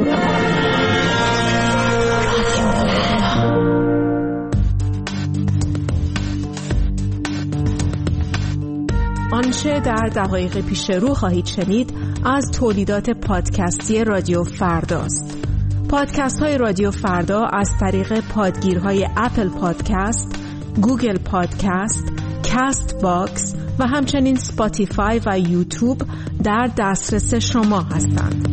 آنچه در دقایق پیش رو خواهید شنید از تولیدات پادکستی رادیو فرداست. پادکست های رادیو فردا از طریق پادگیرهای اپل پادکست، گوگل پادکست، کاست باکس و همچنین اسپاتیفای و یوتیوب در دسترس شما هستند.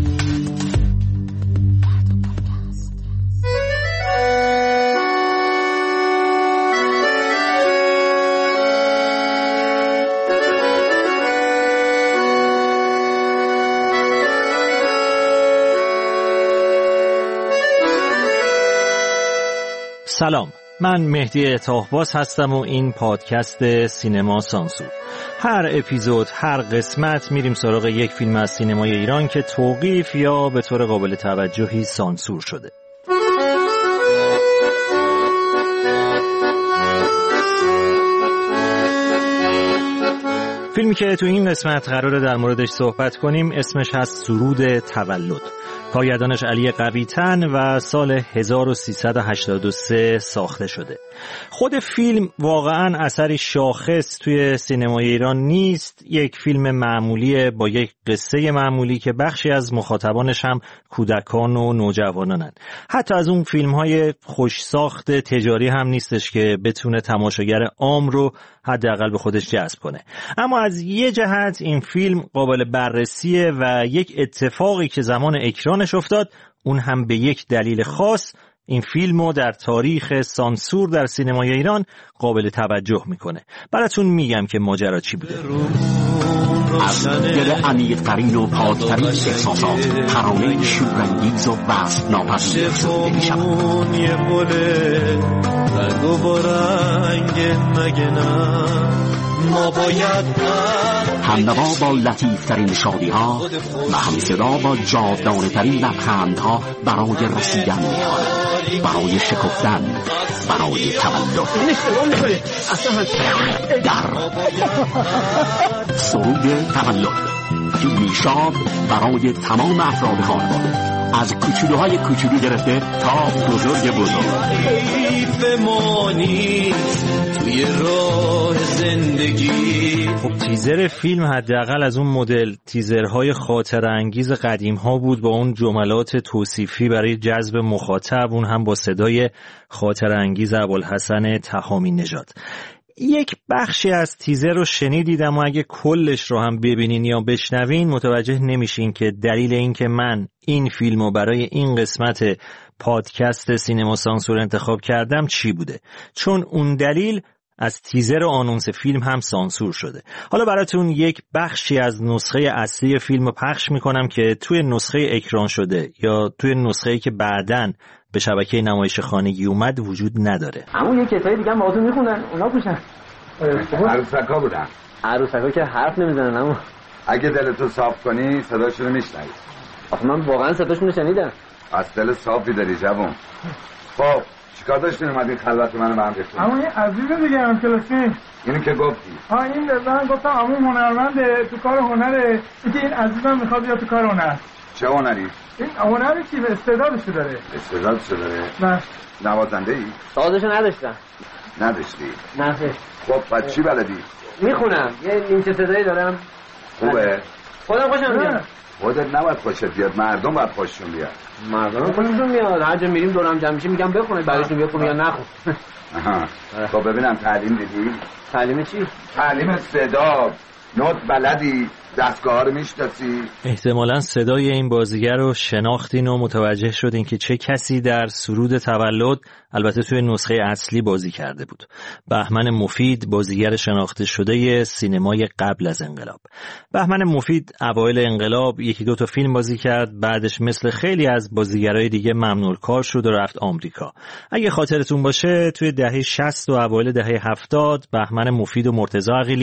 سلام، من مهدی اطاحباز هستم و این پادکست سینما سانسور. هر اپیزود، هر قسمت میریم سراغ یک فیلم از سینمای ایران که توقیف یا به طور قابل توجهی سانسور شده. فیلمی که تو این قسمت قراره در موردش صحبت کنیم اسمش هست سرود تولد. کارگردانش علی قوی‌تن و سال 1383 ساخته شده. خود فیلم واقعاً اثری شاخص توی سینمای ایران نیست. یک فیلم معمولی با یک قصه معمولی که بخشی از مخاطبانش هم کودکان و نوجوانانن. حتی از اون فیلم‌های خوش ساخت تجاری هم نیستش که بتونه تماشاگر عام رو حداقل به خودش جذب کنه. اما از یه جهت این فیلم قابل بررسیه و یک اتفاقی که زمان اکرانش افتاد اون هم به یک دلیل خاص این فیلمو در تاریخ سانسور در سینمای ایران قابل توجه میکنه. براتون میگم که ماجرا چی بوده. از دل عمیق‌ترین و پاک‌ترین احساسات ترانه‌ای شورانگیز و وصف ناپذیر شده می‌شود. همنوا با لطیف‌ترین شادی‌ها و همصدا با جاودانه‌ترین لبخندها برای رسیدن می‌خواند، برای شکفتن، برای تولد. در سرود تولد، فیلمی شاد برای تمام افراد خانواده، از کوچولوهای کوچولو گرفته تا بزرگ بزرگ. حیف ما نیست توی راه زندگی. خب تیزر فیلم حداقل از اون مدل تیزرهای خاطره انگیز قدیم ها بود، با اون جملات توصیفی برای جذب مخاطب، اون هم با صدای خاطره انگیز ابوالحسن تهامی نژاد. یک بخشی از تیزر رو شنیدید، اما اگه کلش رو هم ببینین یا بشنوین متوجه نمیشین که دلیل این که من این فیلمو برای این قسمت پادکست سینما سانسور انتخاب کردم چی بوده. چون اون دلیل از تیزر آنونس فیلم هم سانسور شده. حالا براتون یک بخشی از نسخه اصلی فیلم رو پخش میکنم که توی نسخه اکران شده یا توی نسخه‌ای که بعداً به شبکه نمایش خانگی اومد وجود نداره. همون یه کتابی دیگه هم باهاتون میخوندن، اونا پوشن. عروسکا بودن. عروسکا که حرف نمیزنن، اما اگه دلتو صاف کنی صداشون رو میشنوی. آخه من واقعا صداشون رو شنیدم. از دل صافی داری جوون. خب چیکار داشتین اومدین خلوت منو به هم ریختین؟ اما این عزیزه دیگه هم کلاسی. اینو که گفتی. این من گفتم عمو هنرمنده، تو کار هنره. این عزیزم میخواد بیاد تو کار هنر. چه هنری؟ این هنری که استعدادشو داره. استعدادشو داره؟ نه. نوازنده ای؟ سازشو نداشتم. نداشتی؟ نه. خب بعد چی بلدی؟ میخونم، یه نیمچه صدایی دارم. خوبه؟ خودم خوشم میاد. خودت نباید خوشت بیاد، مردم باید خوششون بیاد. مردم خوششون میاد، هر جا میریم دورم جمع میشیم میگم بخونید، بعدشون بخون یا نخون. آها. خب ببینم تعلیم دیدی؟ تعلیم چی؟ تعلیم صدا، نوت بلدی، دستگاه رو میشناسی؟ احتمالاً صدای این بازیگر رو شناختین و متوجه شدین که چه کسی در سرود تولد، البته توی نسخه اصلی بازی کرده بود. بهمن مفید، بازیگر شناخته شده سینمای قبل از انقلاب. بهمن مفید اوایل انقلاب یکی دو تا فیلم بازی کرد، بعدش مثل خیلی از بازیگرای دیگه ممنوع کار شد و رفت آمریکا. اگه خاطرتون باشه توی دهه 60 و اوایل دهه 70 بهمن مفید و مرتضی عقیلی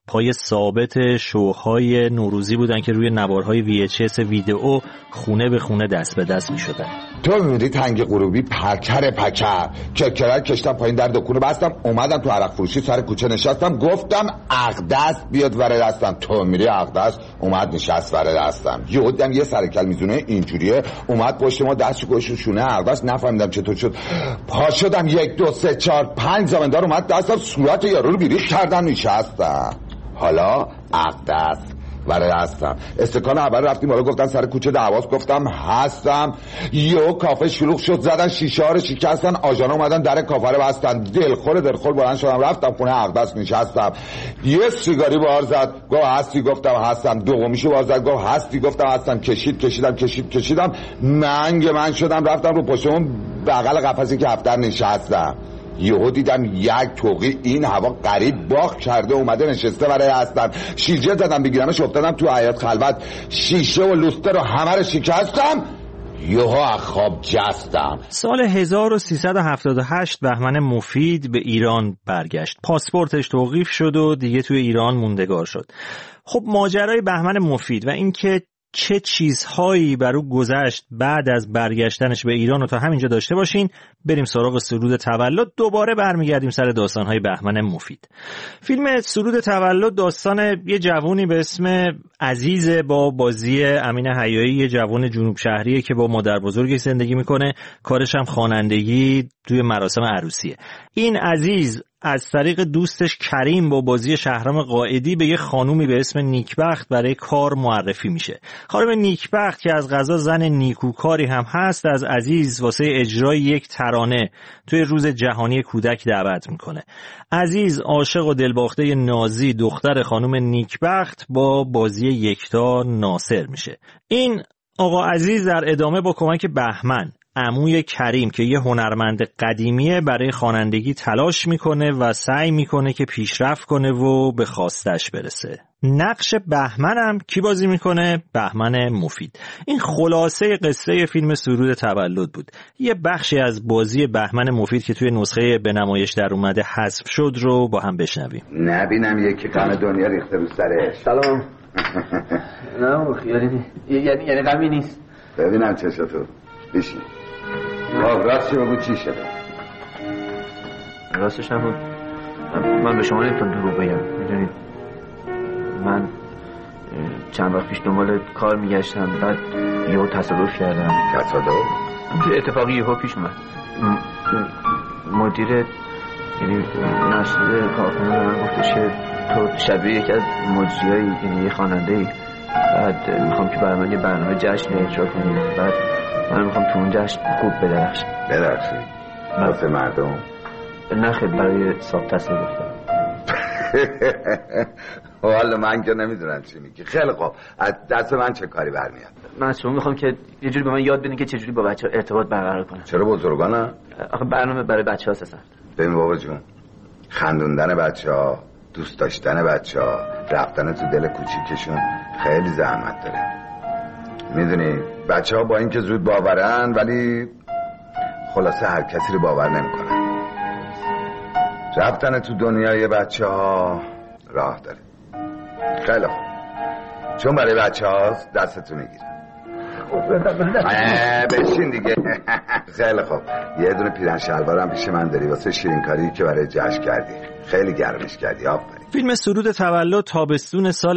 پای ثابت شوهای نوروزی بودن که روی نوارهای VHS ویدئو خونه به خونه دست به دست می شدن. تو می‌بینی تنگ غروبی پکر کرکرک کشتم پایین در دکونو بستم اومدم تو عرق فروشی سر کوچه نشستم گفتم اقدس بیاد ور دستم. تو میری اقدس اومد نشست ور دستم. یهو دیدم یه سرکل میزونه اینجوریه اومد پشت ما دستش گوشو شونه اقدس. نفهمیدم چطور شد. پا شدم 1 2 3 4 5 زمندار اومد دستم صورت یارو رو بیریخ کردم نشستم. حالا اقدس ور دستم. استکان اول رفتیم بالا گفتن سر کوچه دعواست گفتم هستم. یهو کافه شلوغ شد زدن شیشه ها رو شکستن آژانا اومدن در کافه رو بستن. دلخور بلند شدم رفتم خونه اقدس نشستم. یه سیگاری بار زد گفت هستی گفتم هستم. دومیشو بار زد گفت هستی گفتم هستم. کشیدم من شدم رفتم رو پشتم بغل قفسی که هفتر نشستم. یهو دیدم یک توقی این هوا قریب باغ کرده اومده نشسته برای هستم. شیرجه زدم بگیرمش افتادم تو حیاط خلوت. شیشه و لوستر رو همه رو شکستم. یهو از خواب جستم. سال 1378 بهمن مفید به ایران برگشت. پاسپورتش توقیف شد و دیگه توی ایران موندگار شد. خب ماجرای بهمن مفید و اینکه چه چیزهایی بر او گذشت بعد از برگشتنش به ایران رو تا همینجا داشته باشین. بریم سراغ سرود تولد. دوباره برمیگردیم سر داستانهای بهمن مفید. فیلم سرود تولد داستان یه جوونی به اسم عزیز با بازی امین حیایی، یه جوون جنوب شهریه که با مادر بزرگش زندگی میکنه. کارش هم خوانندگی توی مراسم عروسیه. این عزیز از طریق دوستش کریم با بازی شهرام قائدی به یه خانومی به اسم نیکبخت برای کار معرفی میشه. خانم نیکبخت که از قضا زن نیکوکاری هم هست از عزیز واسه اجرای یک ترانه توی روز جهانی کودک دعوت میکنه. عزیز عاشق و دلباخته نازی دختر خانم نیکبخت با بازی یکتا ناصر میشه. این آقا عزیز در ادامه با کمک بهمن عموی کریم که یه هنرمند قدیمیه برای خوانندگی تلاش میکنه و سعی میکنه که پیشرفت کنه و به خواستش برسه. نقش بهمن هم کی بازی میکنه؟ بهمن مفید. این خلاصه قصه فیلم سرود تولد بود. یه بخشی از بازی بهمن مفید که توی نسخه به نمایش در اومده حذف شد رو با هم بشنویم. نبینم یکی غم دنیا ریخته رو سرش. سلام. نه خیالی یعنی غمی نیست. ببینم چشاتو بشین. راستش بگو چی شده؟ راستش نبود من به شما نمیتونم دروغ بگم. میدونید من چند وقت پیش دنبال کار میگشتم بعد یهو تصادف کردم. تصادف؟ اتفاقی یهو پیش اومد. مدیر یعنی مسئول کارخونه به من گفتش که تو شبیه یکی از مجریایی یعنی یه خواننده‌ای بعد میخوام که برای من یه برنامه جشن اجرا کنی. بعد من میخوام تو اون جشن خوب بدرخشم. بدرخشی؟ واسه مردم؟ نه خیلی برای صاحب تصمیم گفتم. والا من که نمیدونم چی میگی. خیلی خوب از دست من چه کاری برمیاد؟ من از شما میخوام که یه جوری به من یاد بدین که چجوری با بچه ها ارتباط برقرار کنم. چرا بزرگانه؟ آخه برنامه برای بچه ها سسن. ببین بابا جون خندوندن بچه ها دوست داشتن بچه ها رفتن تو دل کوچیکشون خیلی زحمت داره. میدونی بچه ها با این که زود باورن ولی خلاصه هر کسی رو باور نمیکنن. رفتن تو دنیای بچه ها راه داره. خیلی خوب چون برای بچه هاست دستتو میگیره. بشین دیگه. خیلی خوب یه دونه پیرن شلوارم پیش من داری واسه شیرینکاری که برای جشن کردی. خیلی گرمش کردی. آفرین. فیلم سرود تولد تابستون سال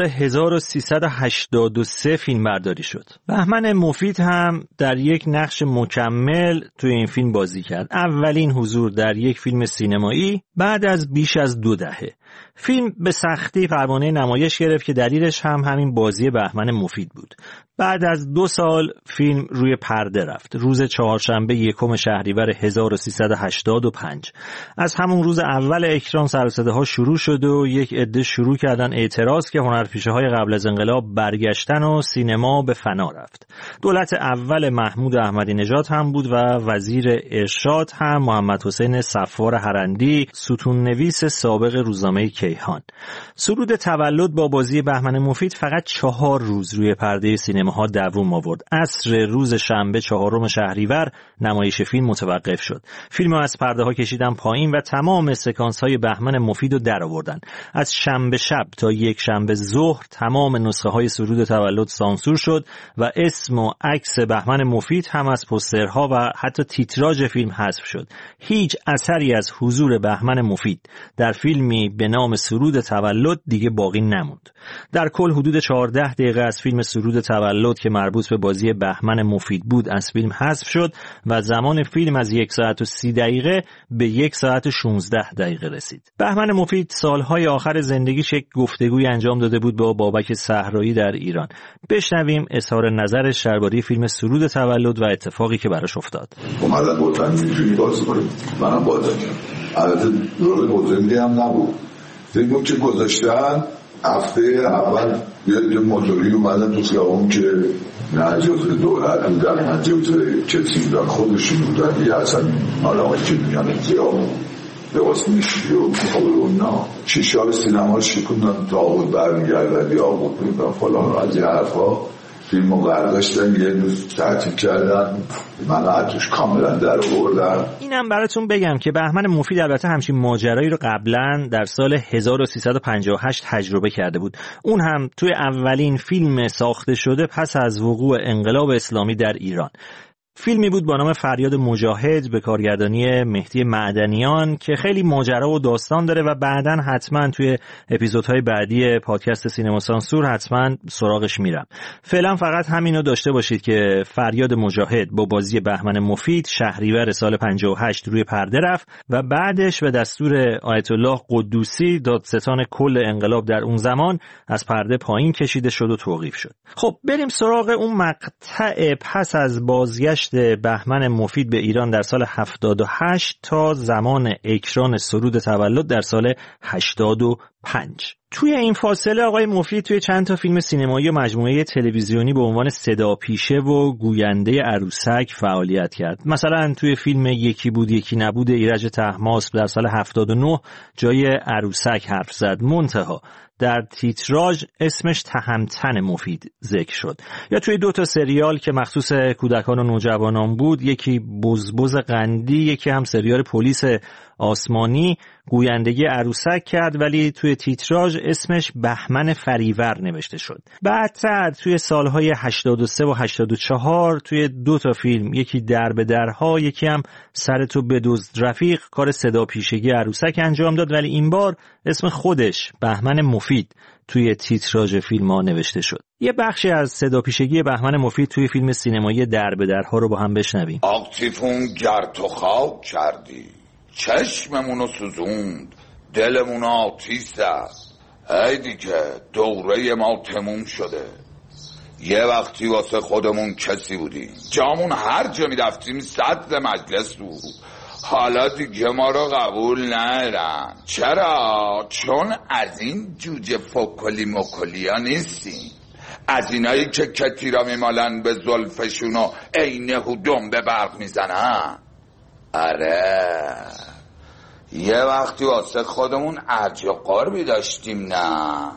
1383 فیلم برداری شد. بهمن مفید هم در یک نقش مکمل توی این فیلم بازی کرد. اولین حضور در یک فیلم سینمایی بعد از بیش از 2 دهه. فیلم به سختی پروانه نمایش گرفت که دلیلش هم همین بازی بهمن مفید بود. بعد از 2 سال فیلم روی پرده رفت. روز چهارشنبه 1 شهریور 1385. از همون روز اول اکران سر و صداها شروع شد و یک عده شروع کردن اعتراض که هنرپیشه‌های قبل از انقلاب برگشتن و سینما به فنا رفت. دولت اول محمود احمدی نژاد هم بود و وزیر ارشاد هم محمد حسین صفوار هرندی، ستون نویس سابق روزنامه کیهان. سرود تولد با بازی بهمن مفید فقط 4 روز روی پرده سینماها دوام آورد. عصر روز شنبه 4 شهریور نمایش فیلم متوقف شد. فیلمو از پرده‌ها کشیدن پایین و تمام سکانس‌های بهمن مفید رو درآوردن. از شنبه شب تا یک شنبه ظهر تمام نسخه های سرود تولد سانسور شد و اسم و عکس بهمن مفید هم از پوسترها و حتی تیتراژ فیلم حذف شد. هیچ اثری از حضور بهمن مفید در فیلمی به نام سرود تولد دیگه باقی نموند. در کل حدود 14 دقیقه از فیلم سرود تولد که مربوط به بازی بهمن مفید بود از فیلم حذف شد و زمان فیلم از 1 ساعت و 30 دقیقه به 1 ساعت و 16 دقیقه رسید. بهمن مفید سالهای آخر زندگیش یک گفتگوی انجام داده بود با بابک صحرایی در ایران. بشنویم اظهار نظرش درباره فیلم سرود تولد و اتفاقی که براش افتاد. اومدن گفتن میتونی بازی کنیم، منم بازی کردم. البته رول بزرگی هم نبود. فیلمو که گذاشتن هفته اول یه موتوری اومدن تو خیابون که نه جزء دولت بودن نه جزء کسی بودن، خودشون بودن. یه اصلا حالا که میگن خیابون لباس میشی و مخابرون نه شیشه سینما شکوندن داغود برمیگردن یا آقود بودن فلان از یه حرفا. فیلمو برداشتن یه روز تعطیل کردن، من حتوش کاملا در آوردم. اینم براتون بگم که بهمن مفید البته همچین ماجرایی رو قبلا در سال 1358 تجربه کرده بود. اون هم توی اولین فیلم ساخته شده پس از وقوع انقلاب اسلامی در ایران. فیلمی بود با نام فریاد مجاهد به کارگردانی مهدی معدنیان که خیلی ماجرا و داستان داره و بعداً حتما توی اپیزودهای بعدی پادکست سینما سانسور حتما سراغش میرم. فعلا فقط همینو داشته باشید که فریاد مجاهد با بازی بهمن مفید شهریور سال 58 روی پرده رفت و بعدش به دستور آیت الله قدوسی دادستان کل انقلاب در اون زمان از پرده پایین کشیده شد و توقیف شد. خب بریم سراغ اون مقطع پس از بازگشت بهمن مفید به ایران در سال 78 تا زمان اکران سرود تولد در سال 85. توی این فاصله آقای مفید توی چند تا فیلم سینمایی و مجموعه تلویزیونی به عنوان صداپیشه و گوینده عروسک فعالیت کرد. مثلا توی فیلم یکی بود یکی نبود ایرج طهماسب در سال 79 جای عروسک حرف زد، منتها در تیتراژ اسمش تهمتن مفید ذکر شد. یا توی 2 تا سریال که مخصوص کودکان و نوجوانان بود، یکی بزبز قندی، یکی هم سریال پلیس آسمانی، گویندگی عروسک کرد ولی توی تیتراژ اسمش بهمن فریور نوشته شد. بعدتر توی سالهای 83 و 84 توی 2 تا فیلم، یکی در به درها یکی هم سر تو بدزد رفیق، کار صدا پیشگی عروسک انجام داد ولی این بار اسم خودش بهمن مفید توی تیتراژ فیلم ها نوشته شد. یه بخشی از صدا پیشگی بهمن مفید توی فیلم سینمایی در به درها رو با هم بشنویم. آقتیفون گرد و خاک کردی، چشممونو سوزوند، دلمون آتیش زد. ای دیگه دوره ما تموم شده. یه وقتی واسه خودمون کسی بودیم، جامون هر جا میرفتیم صدر مجلس بود. حالا دیگه ما رو قبول ندارن. چرا؟ چون از این جوجه فکلی مکلی ها نیستیم، از اینایی که کتی را میمالن به زلفشون و عینه و دنبه برق میزنن. آره یه وقتی واسه خودمون ارج و قربی داشتیم، نه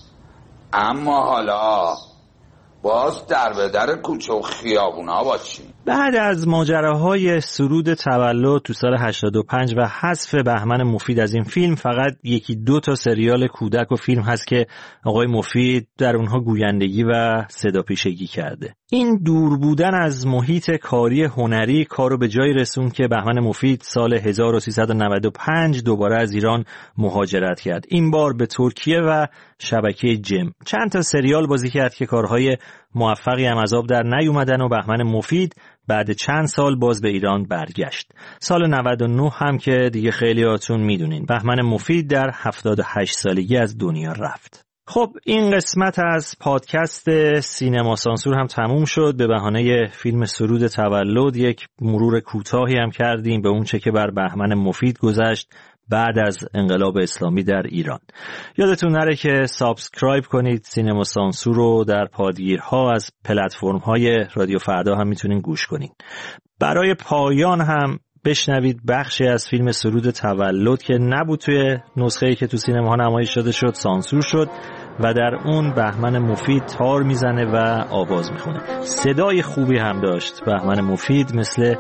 اما حالا باز در به در کوچه و خیابونا باشیم. بعد از ماجراهای سرود تولد تو سال 85 و حذف بهمن مفید از این فیلم، فقط 1-2 تا سریال کودک و فیلم هست که آقای مفید در اونها گویندگی و صداپیشگی کرده. این دور بودن از محیط کاری هنری کارو به جایی رسوند که بهمن مفید سال 1395 دوباره از ایران مهاجرت کرد. این بار به ترکیه و شبکه جم. چند تا سریال بازی کرد که کارهای موفقی هم از آب در نیومدن و بهمن مفید بعد چند سال باز به ایران برگشت. سال 99 هم که دیگه خیلیاتون میدونین بهمن مفید در 78 سالگی از دنیا رفت. خب این قسمت از پادکست سینما سانسور هم تموم شد. به بهانه فیلم سرود تولد یک مرور کوتاهی هم کردیم به اون چه که بر بهمن مفید گذشت بعد از انقلاب اسلامی در ایران. یادتون نره که سابسکرایب کنید سینما سانسور رو در پادگیرها، از پلتفرم‌های رادیو فردا هم میتونین گوش کنید. برای پایان هم بشنوید بخشی از فیلم سرود تولد که نبود توی نسخه‌ای که تو سینماها نمایش داده شد، سانسور شد و در اون بهمن مفید تار میزنه و آواز میخونه. صدای خوبی هم داشت بهمن مفید، مثل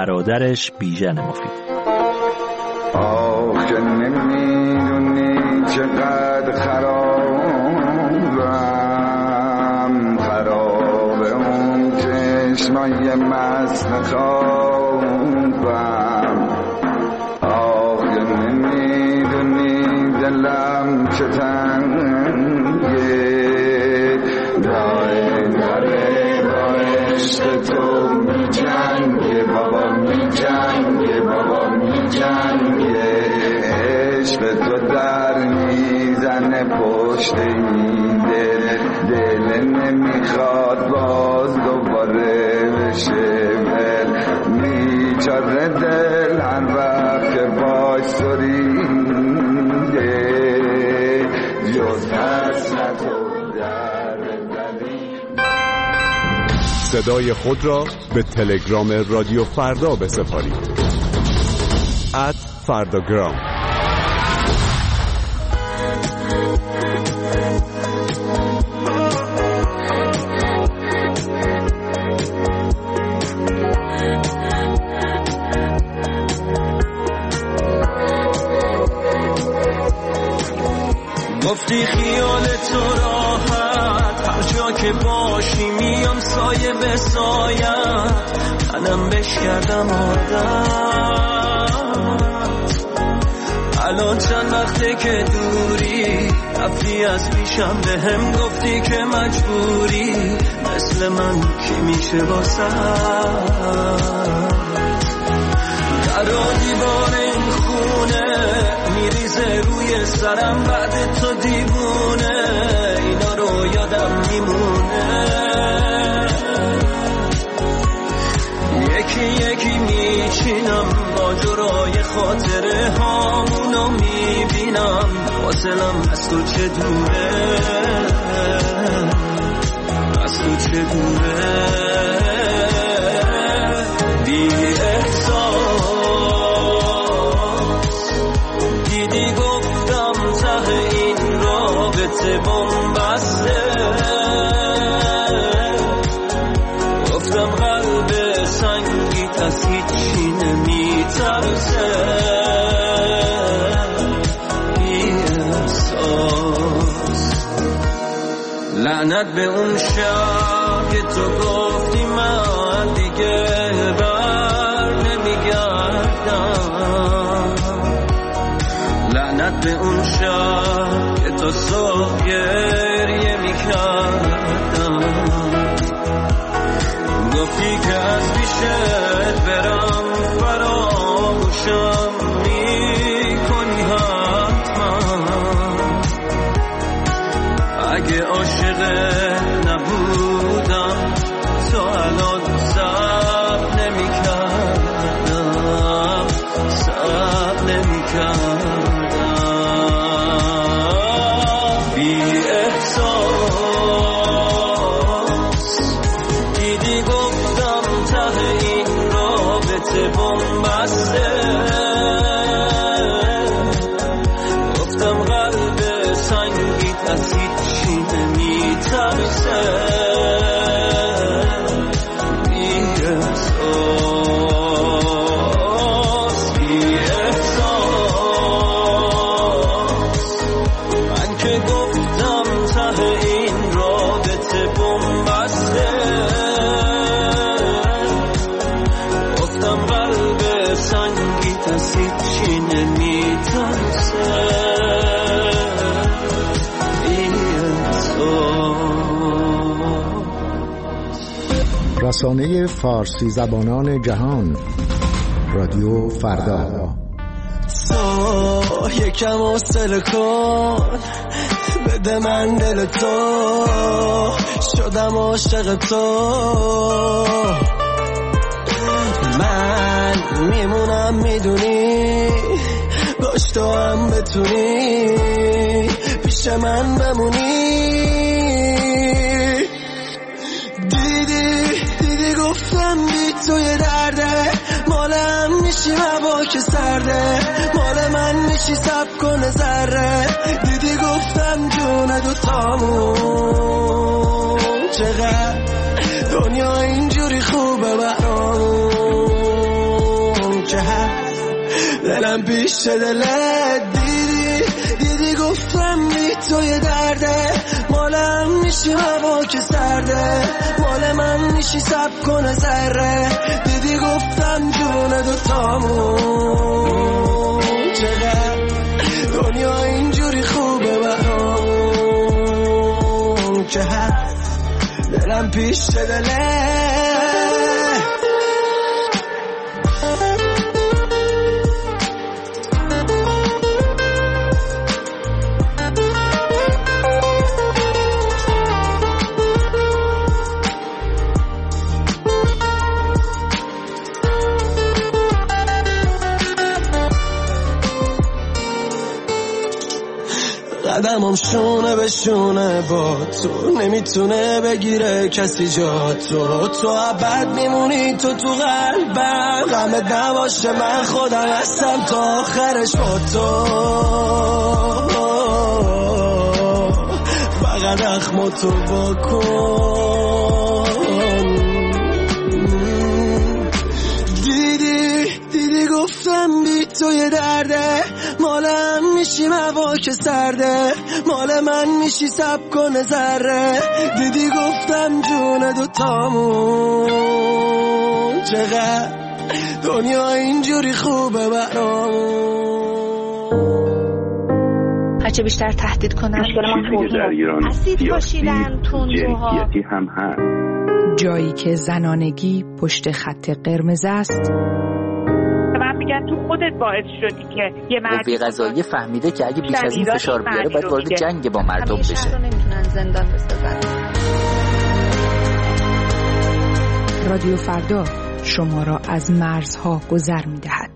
برادرش بیژن مفید. آخه نمیدونی چقدر خرابم، خراب اون چشمای مست خوابم. آخه نمیدونی دلم چه تنگه، داره داره با عشق تو می جنگه بابا، می جنگه بابا، می جنگه. عشق تو در میزنه پشت این دل نمیخواد باز دوباره بشه ول. بیچاره دل هر وقت که باش سریده جز حسرت و صدای خود را به تلگرام رادیو فردا بسپارید. @فرداگرام. گفتی خیال تو راحت، هر جا که باشی میام سایه به سایت، منم بش کردم عادت. الان چند وقته که دوری، رفتی از پیشم به هم گفتی که مجبوری، مثل من کی میشه واسه در دیوار این خونه میریزه روی سرم بعد تو دیوونه، اینا رو یادم میمونه. یکی یکی میچینم ماجرای خاطره هامونو میبینم، فاصلم از تو چه دوره، از تو چه دوره. بی احساس دیدی گفتم ته این رابطه بنبسته، گفتم قلب سنگیت از هیچی نمیترسه. بی احساس لعنت به اون شب که تو گفتی من دیگه بر نمیگردم، لعنت به اون شب که تو صبح گریه میکردم. گفتی که از پیشت برم فراموشم میکنی حتما، اگه عاشق نبودم تو الان صبر نمیکردم، صبر نمیکردم. بی احساس دیدی گفتم ته این رابطه بنبسته، گفتم قلب سنگیت از هیچی نمیترسه. بی احساس، بی احساس من که گفتم ته این رابطه بنبسته، گفتم قلب سنگیت از هیچی نمیترسه. رسانه فارسی زبانان جهان رادیو فردا. یکم حوصله کن، بده من دل تو، شدم عاشق تو. من میمونم میدونی، باش تو هم بتونی پیش من بمونی. دیدی گفتم بی توی درده، مالم میشی هوا که سرده، مال من میشی سب کنه ذره. دیدی گفتم جون دوتامون چقدر دنیا اینجوری خوبه برام، که هست دلم پیش دلت. دیدی گفتم توی درده، مالم میشی هوا که سرده، مال من میشی سب کنه ذره. دیدی گفتم جون دوتامون چقدر دنیا اینجوری خوبه برام که هست دلم پیش دله. قدمم شونه به شونه با تو، نمیتونه بگیره کسی جا تو. تو ابد میمونی تو قلبم، غمت نباشه من خودم هستم تا آخرش با تو. فقط اخماتو بکن. دیدی گفتم بی توی درده، مالم میشی هوا که سرده، مال من میشی سب کنه ذره. دیدی گفتم جون دوتامون چقدر دنیا اینجوری خوبه برامون. هرچه بیشتر تهدید کنن اسید پاشیدن تندروها هم هست. جایی که زنانگی پشت خط قرمز است، میگن تو خودت باعث شدی که یه مردی قضایی فهمیده که اگه بیش از این فشار بیاره باید وارد جنگ با مردم بشه. همیشه نمیتونن زندان بسازن. رادیو فردا شما را از مرزها گذر می‌دهد.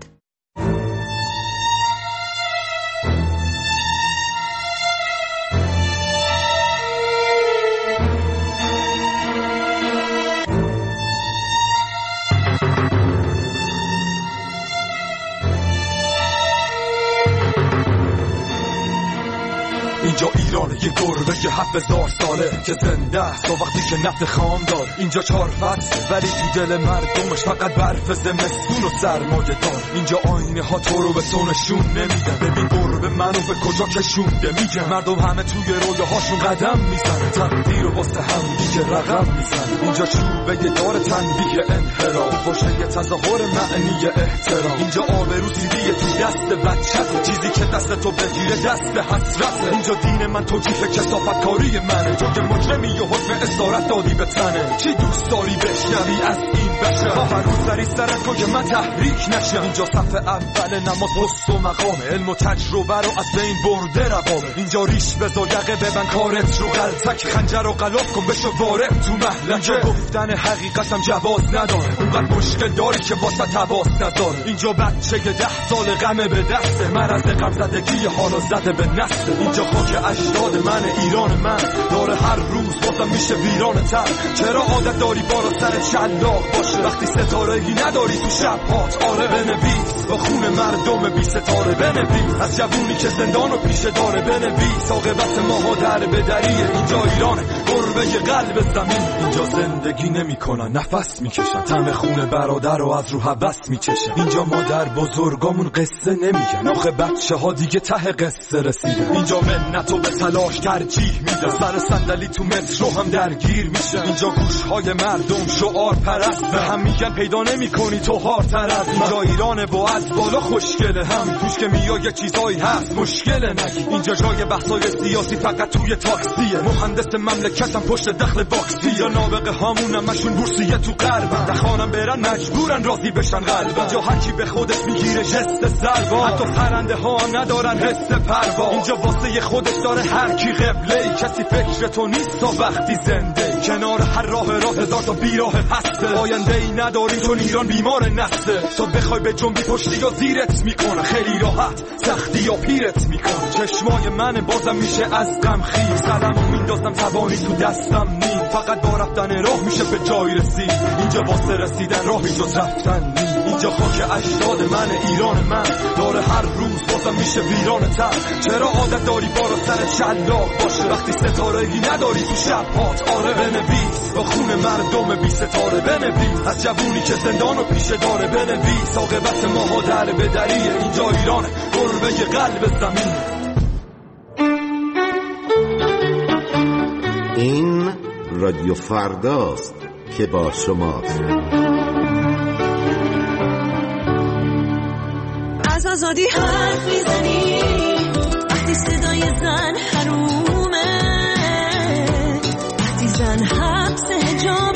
اینجا ایران یه گربه که 7000 ساله که زنده است و وقتی که نفت خام دار. اینجا 4 فصل ولی تو دل مردمش فقط برف زمستون و سرمایه دار. اینجا آینه ها تو رو به تو نشون نمیده. ببین گربه منو به کجا کشونده. میگه مردم همه توی رویاهاشون قدم میزنه، تقدیر و واسه هم دیگه رقم میزنه. اینجا چوبه دار تنبیه انحراف، فوشه تظاهر معنی احترام. اینجا آبرو سیدیه تو دست بچه‌ت، چیزی که دست تو بگیره دست حسرته. اینجا دین من توجیه کثافت کاری منه، تو که مجرمی و حکم اسارت دادی به تنه. چی دوست داری بشنوی از این بشر؟ هر روز سری سرت تو که من تحریک نشم. اینجا صف اول نماز پست و مقام، علم و تجربه رو از بین برده رقابه. اینجا ریش بزا یقه ببن کارت رو غلطک، خنجر رو غلاف کن بشو وارد تو محلکه. گفتن حقیقتم جواز نداره، اونقدر مشکل داری که واسه تواس نداره. اینجا بچه 10 سال غمه به دسته، مرض غم زدگی حالا زده به نسل. اینجا خاک اجداد من، ایران من داره هر روز واسه میشه ویران تر. چرا عادت داری بالا سر شلاق باشه وقتی ستاره‌ای نداری تو شب‌هات؟ آره بنویس با خون مردم بی ستاره، بنویس از جوونی که زندان و پیشه داره، بنویس عاقبت ماها در بدریه. اینجا ایران گربه قلب زمین، اینجا زندگی نمی‌کنن نفس میکشن، طعم خون برادر رو از رو هوس میچشن. اینجا مادر بزرگامون قصه نمیگن، آخه بچه‌ها دیگه ته قصه رسیدن. اینجا منتو به تلاش ترجیح میدن، سر صندلی تو مترو هم درگیر میشن. اینجا گوشهای مردم شعار پرست، به هم میگن پیدا نمی‌کنی تو هارتر از من. اینجا ایرانه با از بالا خوشگله، هم توش که میای یه چیزایی هست مشکله نگی. اینجا جای بحثای سیاسی فقط توی تاکسیه، مهندس مملکتم پشت دخل باکسیه. اینجا نابغه هامون همشون بورسیه تو غربن، نخوانم برن مجبورن راضی بشن قلبن. اینجا هر کی به خودش میگیره جست سلوا، حتی پرنده ها هم ندارن حس پروا. اینجا واسه خودش داره هر کی قبله، کسی فکر تو نیست تا وقتی زنده. کنار هر راه هزار تا بیراه هسته، آینده ای نداری چون ایران بیمار نسته. تو بخوای به جنبی پشتی یا زیرت میکنه، خیلی راحت سختی یا پیرت میکنه. چشمای من بازم میشه از غم خیز، قلمو میندازم توانی تو دستم نیم. فقط با رفتن راه میشه به جای رسید، اینجا واسه رسیدن راهی جز رفتن نیم. اینجا خاک اجداد من، ایران من داره هر روز بازم میشه ویران تر. چرا عادت داری بالا سر شلاق باشه وقتی ستاره‌ای نداری تو شب‌هات؟ آره بنویس با خون مردم بی ستاره، بنویس از جوونی که زندان و پیشه داره، بنویس عاقبت ماها در بدریه. اینجا ایران گربه قلب زمین. رادیو فرداست که با شماست. از آزادی حرف میزنی وقتی صدای زن حرومه، وقتی زن حبس حجاب